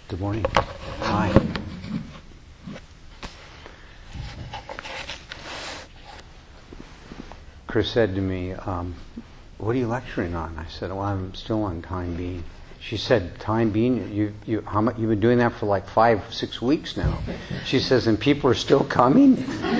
Good morning. Hi. Chris said to me, what are you lecturing on? I said, well, I'm still on time being. She said, time being? You've been doing that for like 5-6 weeks now. She says, and people are still coming?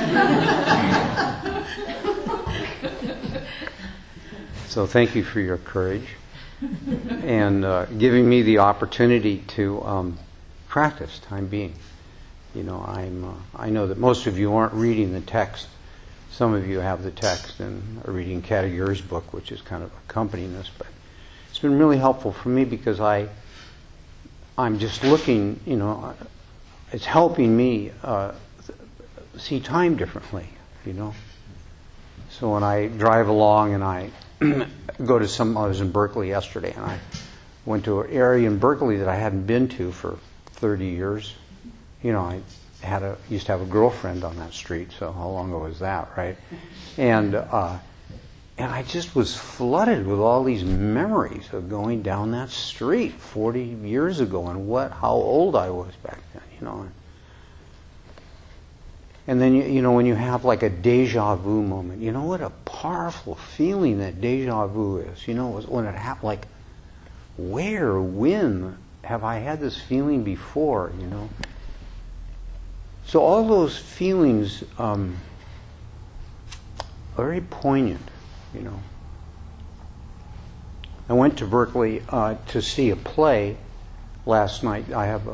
So thank you for your courage and giving me the opportunity to practice time being. You know, I know that most of you aren't reading the text. Some of you have the text and are reading Katagiri's book, which is kind of accompanying this. But it's been really helpful for me because I'm just looking. You know, it's helping me see time differently. You know, so when I drive along and I go to I was in Berkeley yesterday, and I went to an area in Berkeley that I hadn't been to for 30 years. You know, I used to have a girlfriend on that street, so how long ago was that, right? And I just was flooded with all these memories of going down that street 40 years ago and how old I was back then, you know. And then, you know, when you have like a deja vu moment, you know what a powerful feeling that deja vu is. You know, when it happened, like, where, when have I had this feeling before, you know? So all those feelings are very poignant, you know. I went to Berkeley to see a play last night. I have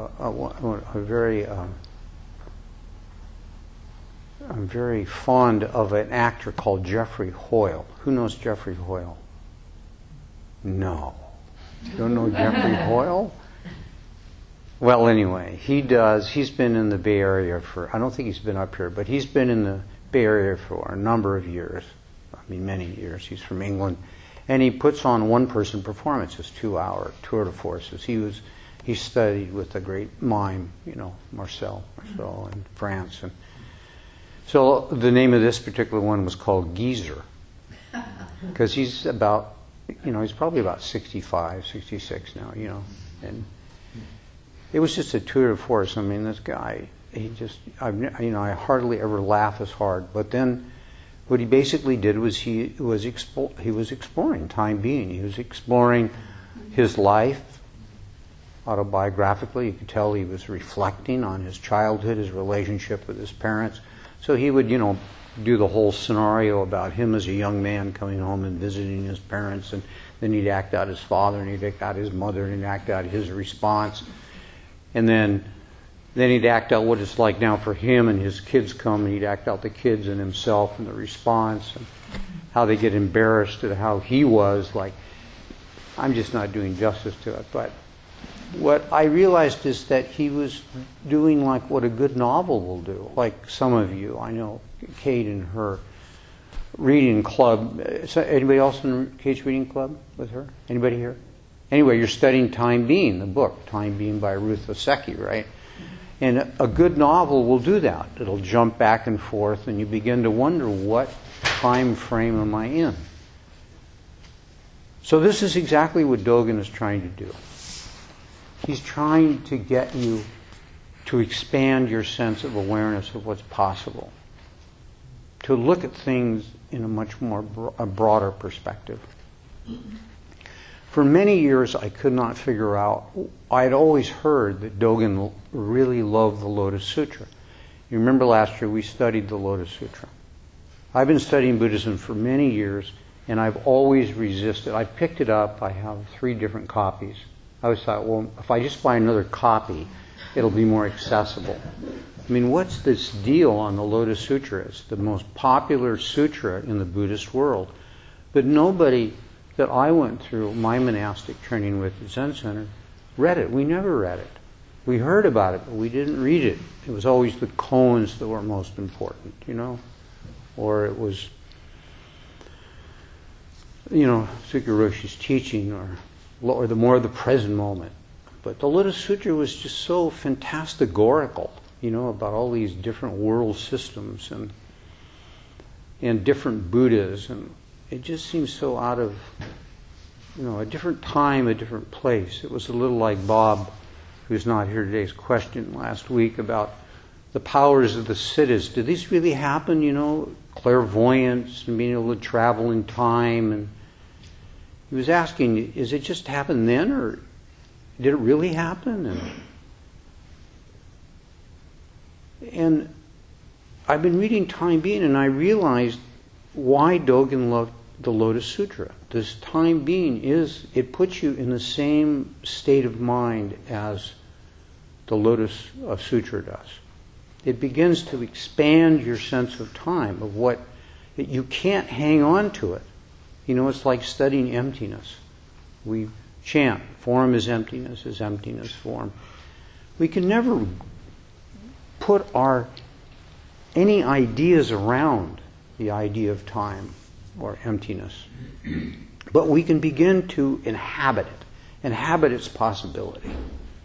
I'm very fond of an actor called Jeffrey Hoyle. Who knows Jeffrey Hoyle? No. You don't know Jeffrey Hoyle? Well, anyway, he does. He's been in the Bay Area I don't think he's been up here, but he's been in the Bay Area for a number of years. I mean, many years. He's from England. And he puts on one-person performances, 2-hour tour de forces. He studied with the great mime, you know, Marcel in France. And so the name of this particular one was called Geezer, because he's about, you know, he's probably about 65, 66 now, you know. And it was just a tour de force. I mean, this guy, I hardly ever laugh as hard. But then what he basically did was he was exploring time being. He was exploring his life autobiographically. You could tell he was reflecting on his childhood, his relationship with his parents. So he would, you know, do the whole scenario about him as a young man coming home and visiting his parents, and then he'd act out his father, and he'd act out his mother, and he'd act out his response. And then he'd act out what it's like now for him, and his kids come, and he'd act out the kids and himself and the response, and how they get embarrassed at how he was. Like, I'm just not doing justice to it. But what I realized is that he was doing like what a good novel will do. Like some of you, I know Kate and her reading club. Anybody else in Kate's reading club with her? Anybody here? Anyway, you're studying Time Being, the book, Time Being by Ruth Oseki, right? And a good novel will do that. It'll jump back and forth, and you begin to wonder, what time frame am I in? So this is exactly what Dogen is trying to do. He's trying to get you to expand your sense of awareness of what's possible, to look at things in a much more broader perspective. For many years, I could not figure out. I'd always heard that Dogen really loved the Lotus Sutra. You remember last year we studied the Lotus Sutra. I've been studying Buddhism for many years, and I've always resisted. I picked it up. I have 3 different copies. I always thought, well, if I just buy another copy, it'll be more accessible. I mean, what's this deal on the Lotus Sutra? It's the most popular sutra in the Buddhist world. But nobody that I went through my monastic training with at Zen Center read it. We never read it. We heard about it, but we didn't read it. It was always the koans that were most important, you know? Or it was, you know, Sukiroshi's teaching, or the more the present moment. But the Lotus Sutra was just so fantastigorical, you know, about all these different world systems and different Buddhas, and it just seems so out of, you know, a different time, a different place. It was a little like Bob, who's not here today's question last week about the powers of the siddhas. Do these really happen, clairvoyance and being able to travel in time? And he was asking, is it just happen then, or did it really happen? And I've been reading Time Being, and I realized why Dogen loved the Lotus Sutra. This Time Being it puts you in the same state of mind as the Lotus Sutra does. It begins to expand your sense of time, of what you can't hang on to it. It's like studying emptiness. We chant, form is emptiness, form. We can never put any ideas around the idea of time or emptiness. But we can begin to inhabit its possibility.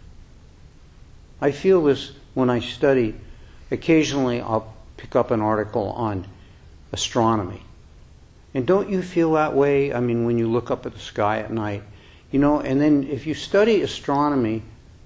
I feel this when I study. Occasionally I'll pick up an article on astronomy. And don't you feel that way? I mean, when you look up at the sky at night, and then if you study astronomy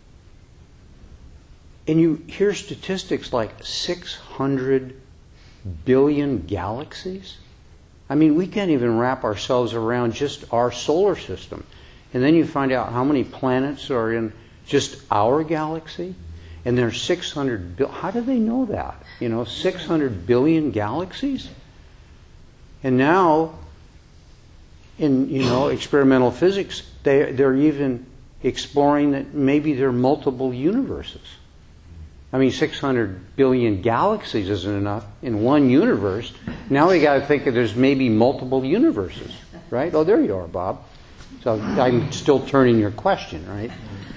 and you hear statistics like 600 billion galaxies, I mean, we can't even wrap ourselves around just our solar system. And then you find out how many planets are in just our galaxy. And there's 600 billion. How do they know that? 600 billion galaxies? And now, in experimental physics, they're even exploring that maybe there are multiple universes. I mean, 600 billion galaxies isn't enough in one universe. Now we got to think that there's maybe multiple universes, right? Oh, there you are, Bob. So I'm still turning your question, right?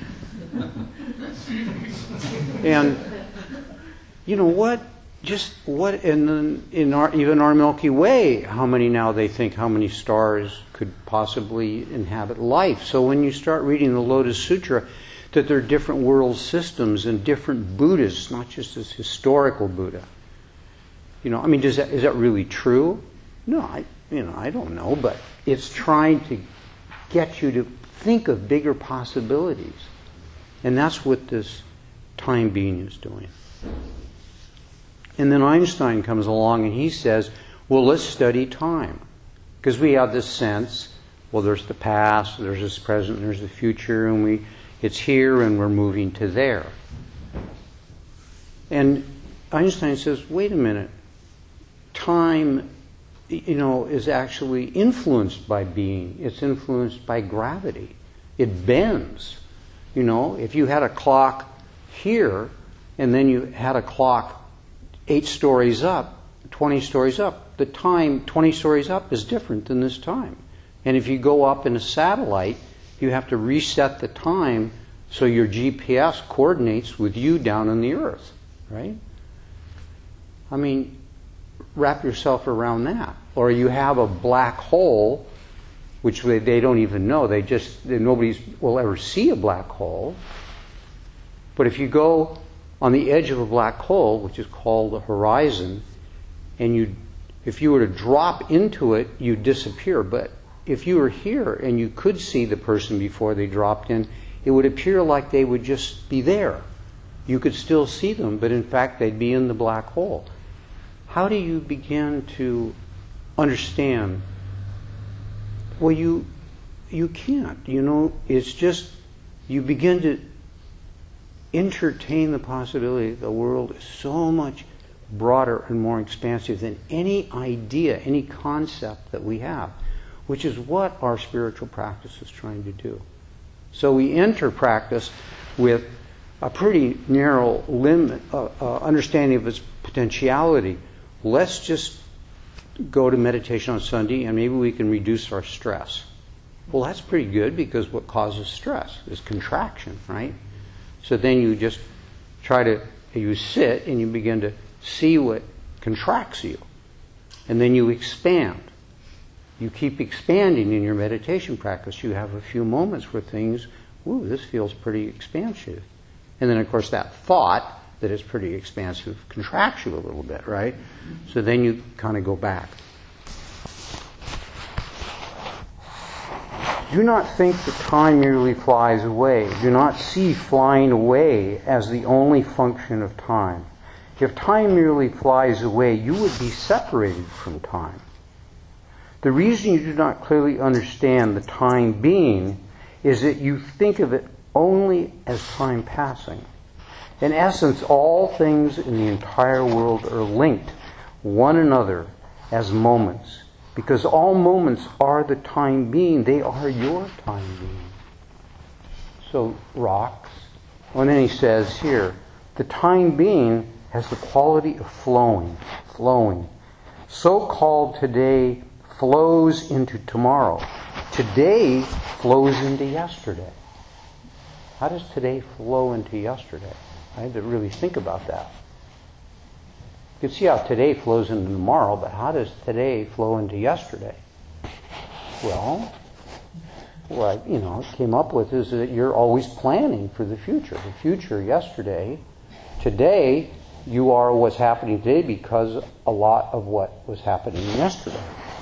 And what? Just what? And then even our Milky Way, how many stars could possibly inhabit life? So when you start reading the Lotus Sutra, that there are different world systems and different Buddhas, not just this historical Buddha. Is that really true? No, I don't know, but it's trying to get you to think of bigger possibilities. And that's what this Time Being is doing. And then Einstein comes along and he says, well, let's study time. Because we have this sense, well, there's the past, there's this present, there's the future, and it's here and we're moving to there. And Einstein says, wait a minute, time, is actually influenced by being. It's influenced by gravity. It bends. If you had a clock here and then you had a clock 8 stories up, 20 stories up, the time 20 stories up is different than this time. And if you go up in a satellite, you have to reset the time so your GPS coordinates with you down on the Earth, right? I mean, wrap yourself around that. Or you have a black hole, which they don't even know. Nobody will ever see a black hole. But if you go on the edge of a black hole, which is called the horizon, and if you were to drop into it, you'd disappear. But if you were here and you could see the person before they dropped in, it would appear like they would just be there. You could still see them, but in fact they'd be in the black hole. How do you begin to understand? Well, you can't. It's just you begin to entertain the possibility that the world is so much broader and more expansive than any idea, any concept that we have, which is what our spiritual practice is trying to do. So we enter practice with a pretty narrow limit, understanding of its potentiality. Let's just go to meditation on Sunday and maybe we can reduce our stress. Well, that's pretty good, because what causes stress is contraction, right? So then you just you sit and you begin to see what contracts you. And then you expand. You keep expanding in your meditation practice. You have a few moments where things, ooh, this feels pretty expansive. And then, of course, that thought that is pretty expansive contracts you a little bit, right? So then you kind of go back. Do not think that time merely flies away. Do not see flying away as the only function of time. If time merely flies away, you would be separated from time. The reason you do not clearly understand the time being is that you think of it only as time passing. In essence, all things in the entire world are linked one another as moments, because all moments are the time being. They are your time being. So rocks. And then he says here, the time being has the quality of flowing. So-called today flows into tomorrow. Today flows into yesterday. How does today flow into yesterday? I had to really think about that. You can see how today flows into tomorrow, but how does today flow into yesterday? Well, what I came up with is that you're always planning for the future. The future, yesterday. Today, you are what's happening today because a lot of what was happening yesterday.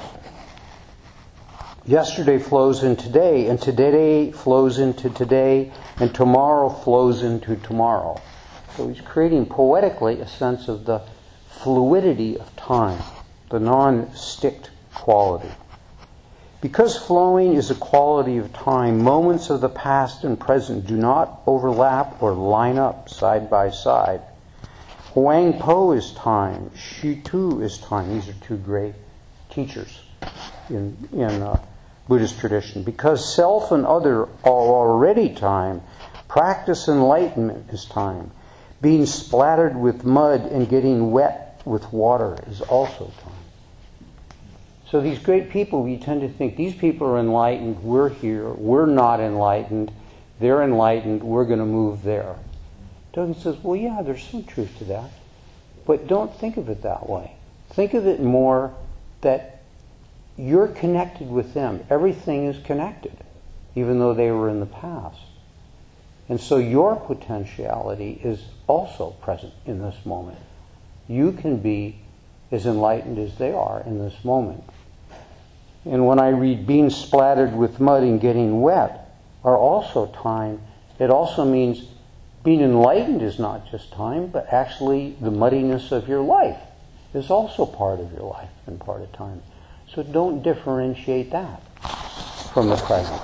Yesterday flows into today, and today flows into today, and tomorrow flows into tomorrow. So he's creating poetically a sense of the fluidity of time, the non-sticked quality. Because flowing is a quality of time, moments of the past and present do not overlap or line up side by side. Huang Po is time. Shi Tu is time. These are two great teachers in Buddhist tradition. Because self and other are already time, practice enlightenment is time. Being splattered with mud and getting wet with water is also time. So these great people, we tend to think these people are enlightened, we're here, we're not enlightened, they're enlightened, we're going to move there. Dogen says, well, yeah, there's some truth to that. But don't think of it that way. Think of it more that you're connected with them. Everything is connected, even though they were in the past. And so your potentiality is also present in this moment. You can be as enlightened as they are in this moment. And when I read being splattered with mud and getting wet are also time, it also means being enlightened is not just time, but actually the muddiness of your life is also part of your life and part of time. So don't differentiate that from the present.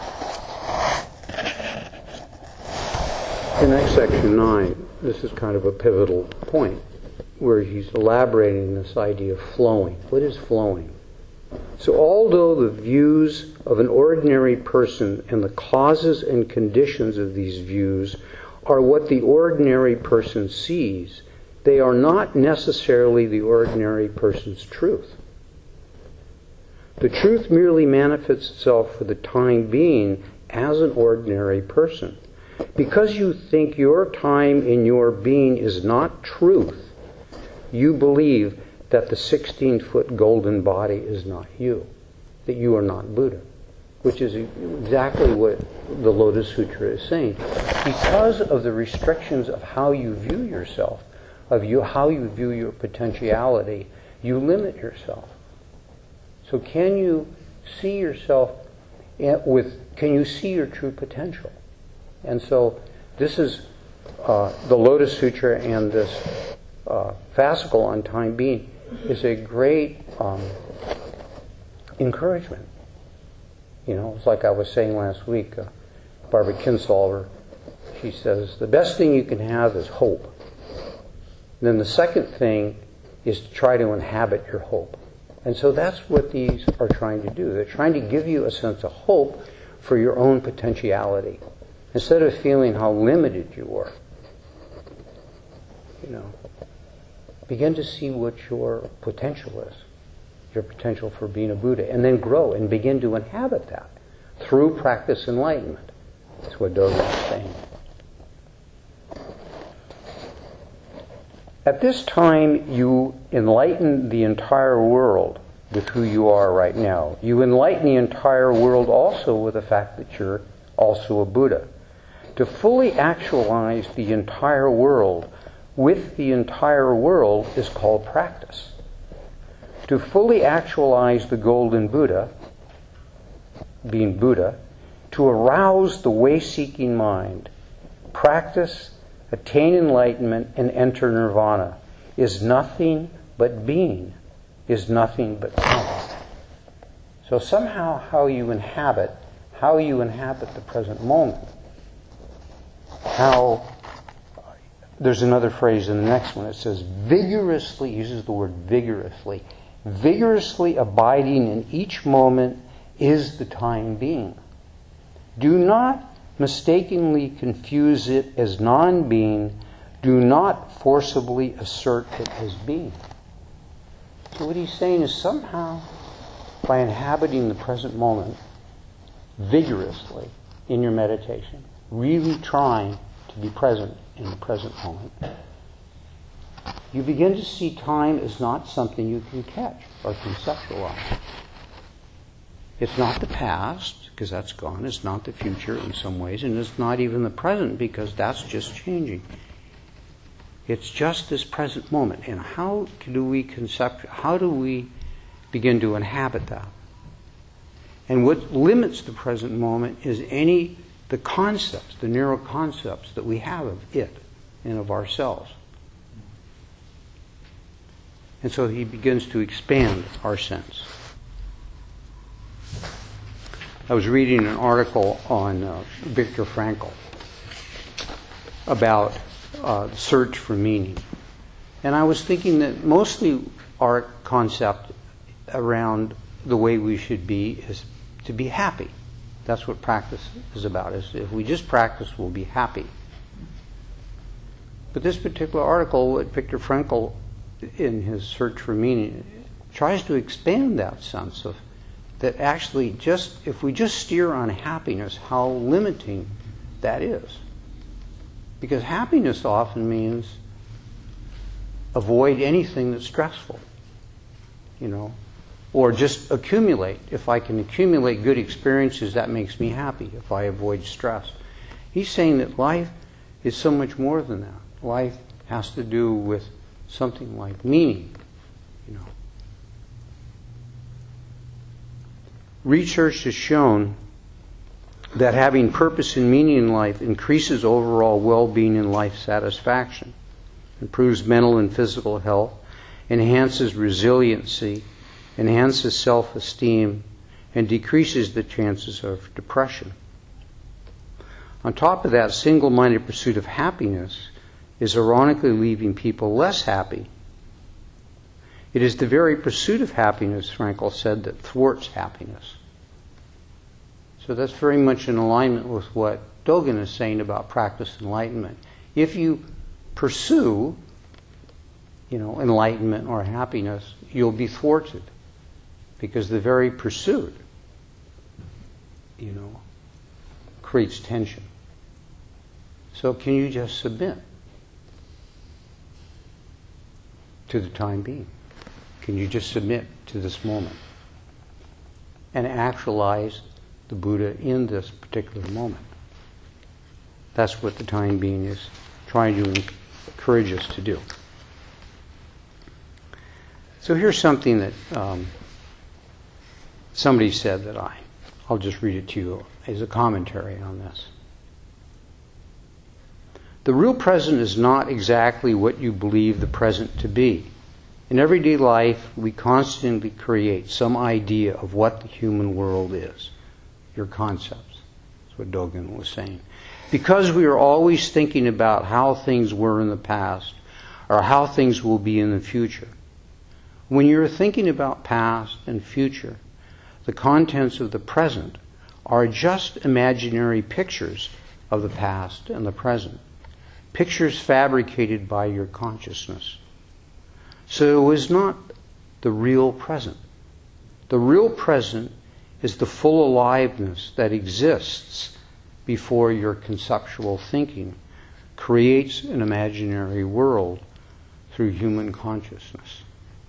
In next section 9, this is kind of a pivotal point where he's elaborating this idea of flowing. What is flowing? So although the views of an ordinary person and the causes and conditions of these views are what the ordinary person sees, they are not necessarily the ordinary person's truth. The truth merely manifests itself for the time being as an ordinary person. Because you think your time in your being is not truth, you believe that the 16-foot golden body is not you, that you are not Buddha, which is exactly what the Lotus Sutra is saying. Because of the restrictions of how you view yourself, how you view your potentiality, you limit yourself. So can you see yourself can you see your true potential? And so this is the Lotus Sutra, and this fascicle on time being is a great encouragement. It's like I was saying last week, Barbara Kinsolver, she says, the best thing you can have is hope. And then the second thing is to try to inhabit your hope. And so that's what these are trying to do. They're trying to give you a sense of hope for your own potentiality, instead of feeling how limited you are. Begin to see what your potential is, your potential for being a Buddha, and then grow and begin to inhabit that through practice enlightenment. That's what Dogen is saying. At this time, you enlighten the entire world with who you are right now. You enlighten the entire world also with the fact that you're also a Buddha. To fully actualize the entire world with the entire world is called practice. To fully actualize the Golden Buddha, being Buddha, to arouse the way-seeking mind, practice, attain enlightenment, and enter nirvana is nothing but being, is nothing but time. So somehow how you inhabit the present moment, there's another phrase in the next one. It says vigorously, uses the word vigorously abiding in each moment is the time being. Do not mistakenly confuse it as non-being. Do not forcibly assert it as being. So what he's saying is somehow by inhabiting the present moment vigorously in your meditation, really trying to be present in the present moment, you begin to see time as not something you can catch or conceptualize. It's not the past, because that's gone. It's not the future in some ways, and it's not even the present, because that's just changing. It's just this present moment. And how do we begin to inhabit that? And what limits the present moment is the concepts, the narrow concepts that we have of it and of ourselves. And so he begins to expand our sense. I was reading an article on Viktor Frankl about the search for meaning. And I was thinking that mostly our concept around the way we should be is to be happy. That's what practice is about. Is if we just practice, we'll be happy. But this particular article, what Viktor Frankl, in his search for meaning, tries to expand that sense of that actually if we just steer on happiness, how limiting that is. Because happiness often means avoid anything that's stressful, or just accumulate. If I can accumulate good experiences, that makes me happy if I avoid stress. He's saying that life is so much more than that. Life has to do with something like meaning, Research has shown that having purpose and meaning in life increases overall well-being and life satisfaction, improves mental and physical health, enhances resiliency, enhances self-esteem, and decreases the chances of depression. On top of that, single-minded pursuit of happiness is ironically leaving people less happy. It is the very pursuit of happiness, Frankl said, that thwarts happiness. So that's very much in alignment with what Dogen is saying about practice enlightenment. If you pursue, enlightenment or happiness, you'll be thwarted. Because the very pursuit, creates tension. So can you just submit to the time being? Can you just submit to this moment and actualize the Buddha in this particular moment? That's what the time being is trying to encourage us to do. So here's something that somebody said that I'll just read it to you as a commentary on this. The real present is not exactly what you believe the present to be. In everyday life, we constantly create some idea of what the human world is. Your concepts. That's what Dogen was saying. Because we are always thinking about how things were in the past or how things will be in the future. When you're thinking about past and future, the contents of the present are just imaginary pictures of the past and the present. Pictures fabricated by your consciousness. So it is not the real present. The real present is the full aliveness that exists before your conceptual thinking creates an imaginary world through human consciousness.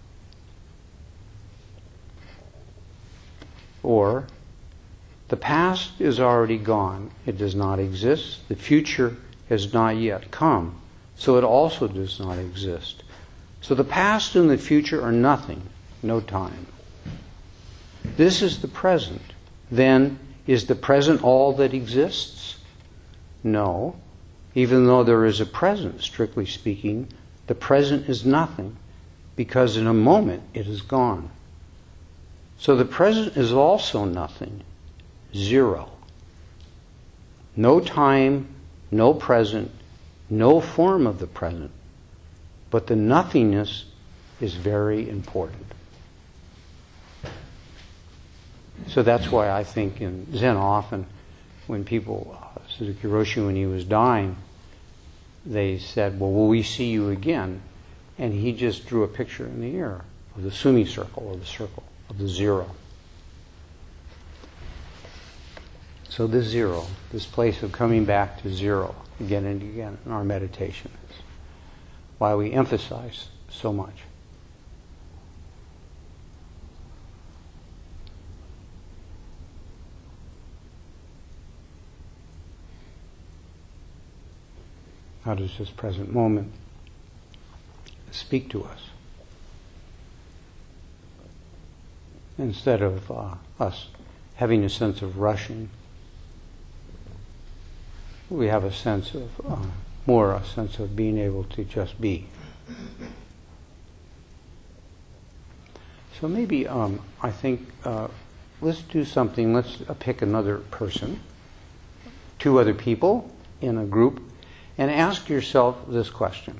Or, the past is already gone. It does not exist. The future has not yet come. So it also does not exist. So the past and the future are nothing, no time. This is the present. Then, Is the present all that exists? No. Even though there is a present, strictly speaking, the present is nothing, because in a moment it is gone. So the present is also nothing, zero. No time, no present, no form of the present. But the nothingness is very important. So that's why I think in Zen often, when people, Suzuki Roshi, when he was dying, they said, well, will we see you again? And he just drew a picture in the air of the Sumi circle, or the circle of the zero. So this zero, this place of coming back to zero again and again in our meditation is why we emphasize so much. How does this present moment speak to us? Instead of us having a sense of rushing, we have a sense of, more a sense of being able to just be. So maybe, I think, let's do something, let's pick another person, two other people in a group, and ask yourself this question.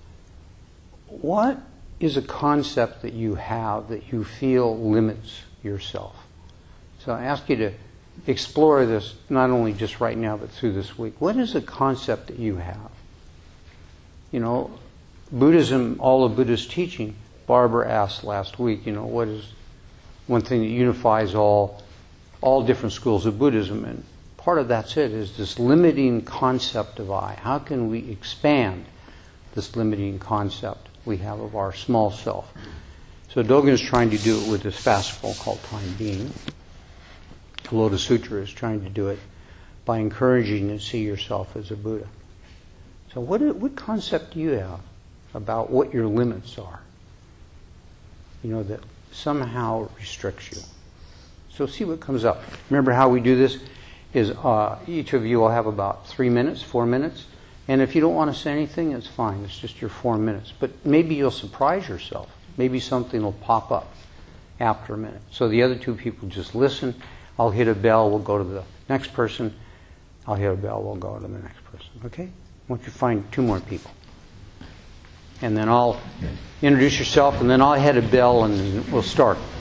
What is a concept that you have that you feel limits yourself? So I ask you to explore this not only just right now but through this week. What is a concept that you have? You know, Buddhism, all of Buddha's teaching, Barbara asked last week, what is one thing that unifies all different schools of Buddhism? And part of that's it, is this limiting concept of I. How can we expand this limiting concept we have of our small self? So Dogen is trying to do it with this festival called Time Being. The Lotus Sutra is trying to do it by encouraging you to see yourself as a Buddha. So what concept do you have about what your limits are? That somehow restricts you. So see what comes up. Remember how we do this is each of you will have about 3 minutes, 4 minutes. And if you don't want to say anything, it's fine. It's just your 4 minutes. But maybe you'll surprise yourself. Maybe something will pop up after a minute. So the other two people just listen. I'll hit a bell. We'll go to the next person. I'll hit a bell. We'll go to the next person. Okay? I want you to find 2 more people. And then I'll introduce yourself, and then I'll hit a bell, and we'll start.